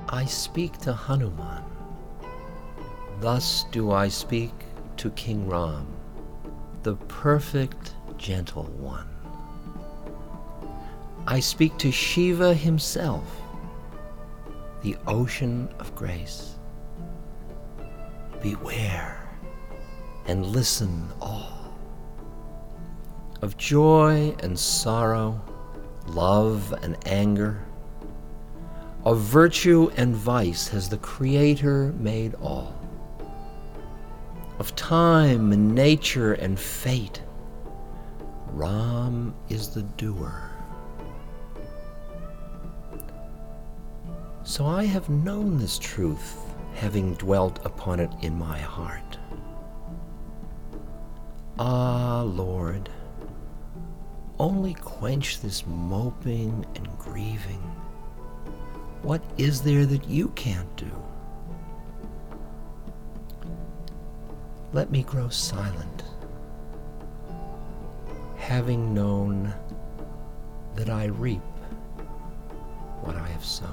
I speak to Hanuman. Thus do I speak to King Ram, the perfect gentle one. I speak to Shiva himself, the ocean of grace. Beware and listen all. Of joy and sorrow, love and anger, of virtue and vice has the Creator made all. Of time and nature and fate, Ram is the doer. So I have known this truth, having dwelt upon it in my heart. Ah, Lord, only quench this moping and grieving. What is there that you can't do? Let me grow silent, having known that I reap what I have sown.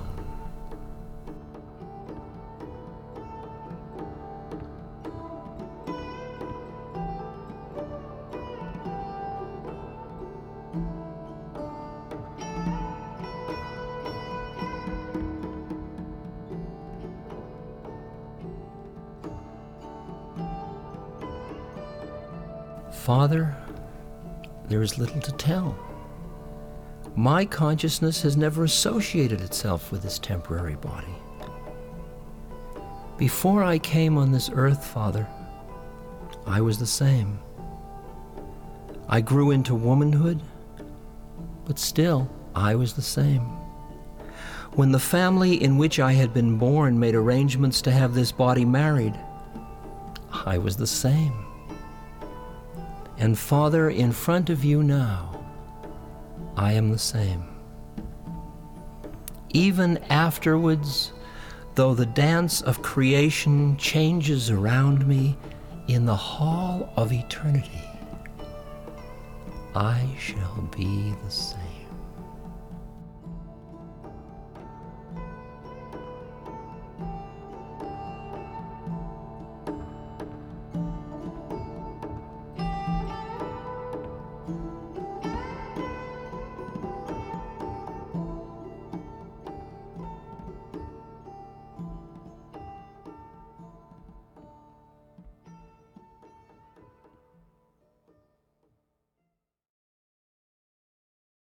Father, there is little to tell. My consciousness has never associated itself with this temporary body. Before I came on this earth, Father, I was the same. I grew into womanhood, but still I was the same. When the family in which I had been born made arrangements to have this body married, I was the same. And Father, in front of you now, I am the same. Even afterwards, though the dance of creation changes around me in the hall of eternity, I shall be the same.